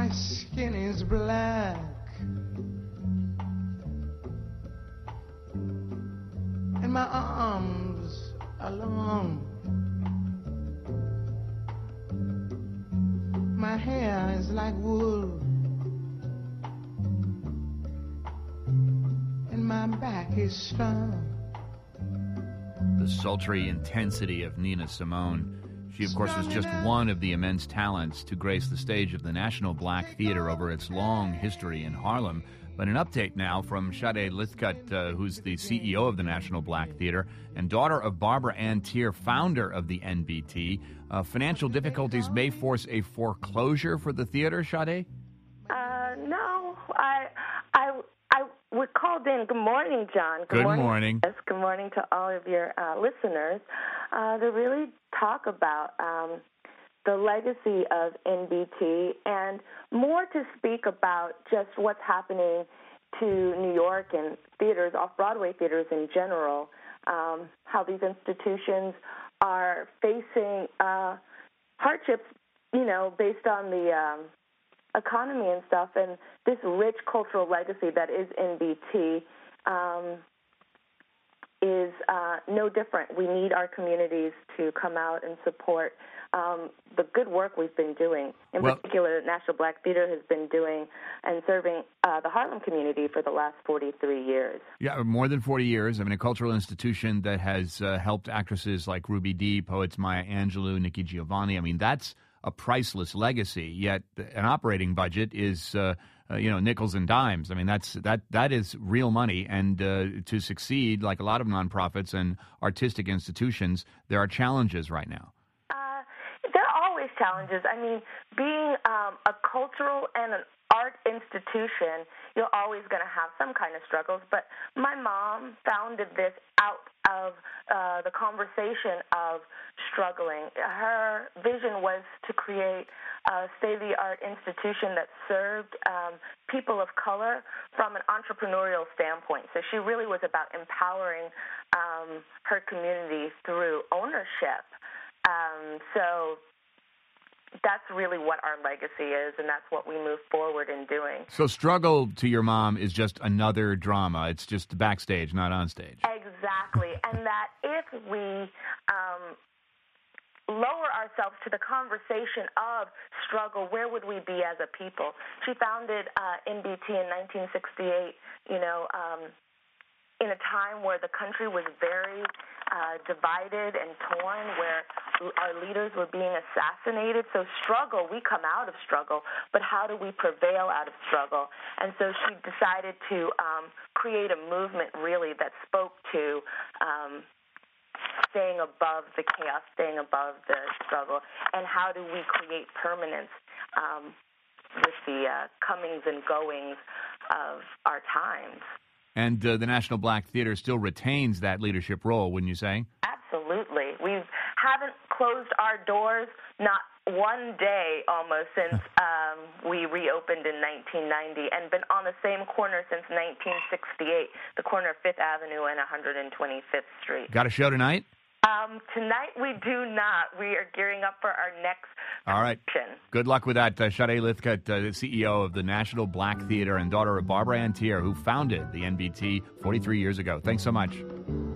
My skin is black, and my arms are long. My hair is like wool, and my back is strong. The sultry intensity of Nina Simone. She, of course, was just one of the immense talents to grace the stage of the National Black Theater over its long history in Harlem. But an update now from Sade Lithcut, who's the CEO of the National Black Theater and daughter of Barbara Ann Teer, founder of the NBT. Financial difficulties may force a foreclosure for the theater, Sade? No. We called in. Good morning, John. Good morning. Yes, good morning to all of your listeners to really talk about the legacy of NBT and more to speak about just what's happening to New York and theaters, off-Broadway theaters in general, how these institutions are facing hardships, based on the economy and stuff, and this rich cultural legacy that is NBT is no different. We need our communities to come out and support the good work we've been doing. In particular, National Black Theater has been doing and serving the Harlem community for the last 43 years. Yeah, more than 40 years. I mean, a cultural institution that has helped actresses like Ruby Dee, poets Maya Angelou, Nikki Giovanni. I mean, that's a priceless legacy, yet an operating budget is, nickels and dimes. I mean, that is real money, and to succeed, like a lot of nonprofits and artistic institutions, there are challenges right now. There are always challenges. I mean, being a cultural and an art institution, you're always going to have some kind of struggles, but my mom founded this out of the conversation of struggling. Her vision was to create a state-of-the-art institution that served people of color from an entrepreneurial standpoint. So she really was about empowering her community through ownership. So that's really what our legacy is, and that's what we move forward in doing. So struggle to your mom is just another drama. It's just backstage, not on stage. Exactly. And that if we lower ourselves to the conversation of struggle, where would we be as a people? She founded NBT in 1968, in a time where the country was very divided and torn, where our leaders were being assassinated. So struggle, we come out of struggle, but how do we prevail out of struggle? And so she decided to create a movement, really, that spoke to staying above the chaos, staying above the struggle, and how do we create permanence with the comings and goings of our times. And the National Black Theater still retains that leadership role, wouldn't you say? Absolutely. We haven't closed our doors, not one day almost, since we reopened in 1990, and been on the same corner since 1968, the corner of 5th Avenue and 125th Street. Got a show tonight? Tonight we do not. We are gearing up for our next All right. production. Good luck with that. Sade Lithcut, the CEO of the National Black Theater and daughter of Barbara Ann Teer, who founded the NBT 43 years ago. Thanks so much.